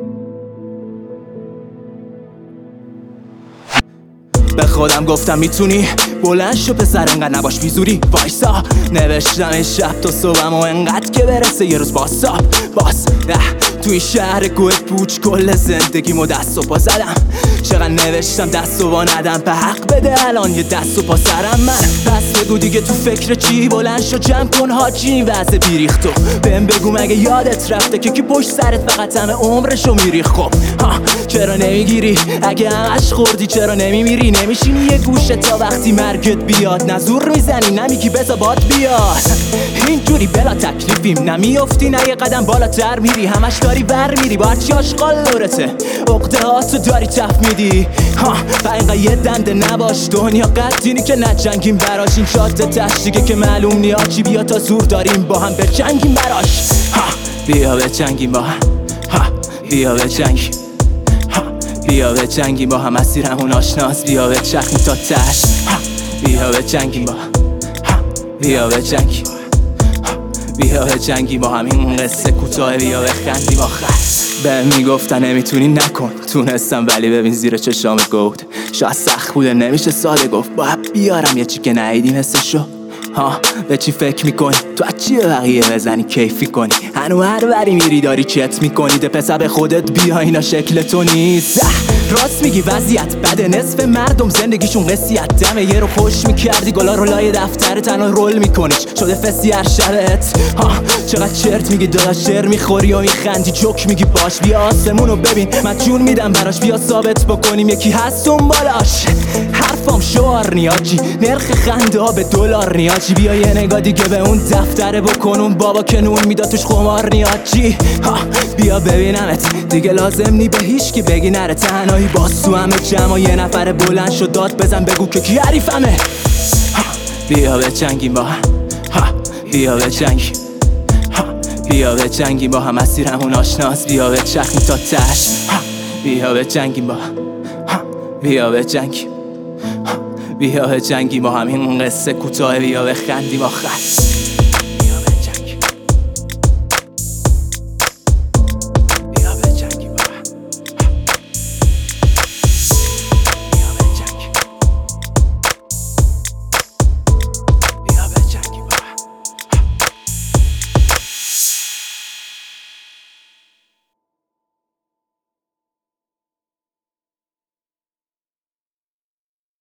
به خودم گفتم میتونی بلند شو پسر، انقدر نباش بیزوری وایسا. نوشتم این شب تا صبحم و انقدر که برسه یه روز باز تو این شهر کوه پوچ کل زندگیمو دست و پا زدم. چقدر نوشتم دست و پا ندم، به حق بده الان یه دست و پا سرم من. پس بگو دیگه تو فکر چی، بلند شو جمع کن حاجی وضع بیریختو. بهم بگو مگه یادت رفته که پشت سرت فقط همه عمرشو میریخ؟ خب چرا نمیگیری اگه همش خوردی؟ چرا نمیمیری نمیشینی یه گوشه تا وقتی مرگت بیاد؟ نزور میزنی نمیگی بذار باد بیاد. اینجوری بلا تکلیفیم نمیافتی، نه یه قدم بالاتر میری، همش داری بر میری با هرچی آشغال لورته، عقده هاتو داری تف میدی. و اینقدر یه دنده نباش، دنیا قدینی که نجنگیم براش. این شات تشتیگه که معلوم نیا چی، بیا تا زور داریم با هم بجنگیم براش. بیا بجنگیم با هم، بیا بجنگیم، بیا بجنگیم با هم، مسیرمون آشناست، بیا بچرخیم تا تش. بیا بجنگیم با هم، بیا بجنگیم، بیا بجنگیم با هم، این قصه کوتاه، بیا بخندیم آخر. بهم میگفتن نمیتونی نکن، تونستم ولی ببین زیر چشام گفت شاید سخت بوده نمیشه ساده گفت. باید بیارم یه چی که نهیدی مثلشو. به چی فکر میکنی؟ تو از چی به بقیه بزنی کیفی کنی؟ هنو هر وری میری داری چت میکنی، ده پسر به خودت بیا اینا شکل تو نیست. راست میگی وضعیت بده، نصف مردم زندگیشون قصیت دمه. یه رو خوش میکردی گلا رو لای دفتر تنها رول میکنی، شده فسی هر شبت. چقدر چرت میگی داداش، شعر میخوری و میخندی، جوک میگی باش بیا آسمونو ببین من جون میدم براش، بیا ثابت بکنیم یکی هست دنبالاش. حرفام شعار نیاجی، نرخ خنده ها به دلار نیاجی، بیا یه نگاه دیگه به اون دفتره بکن، اون بابا که نون میداد توش خمار نیاجی. بیا ببینمت دیگه لازم نی به هیچ کی بگی نره، تنهایی باز تو همه جمع یه نفر بلند شد داد بزن بگو که کی حریفمه. بیا بجنگیم با هم، بیا بجنگیم، بیا بجنگیم با هم، مسیرمون آشناست، بیا بچرخیم تا تش. بیا بجنگیم با هم، بیا بجنگیم، بیا بجنگیم با هم، این قصه کوتاه، بیا بخندیم آخر.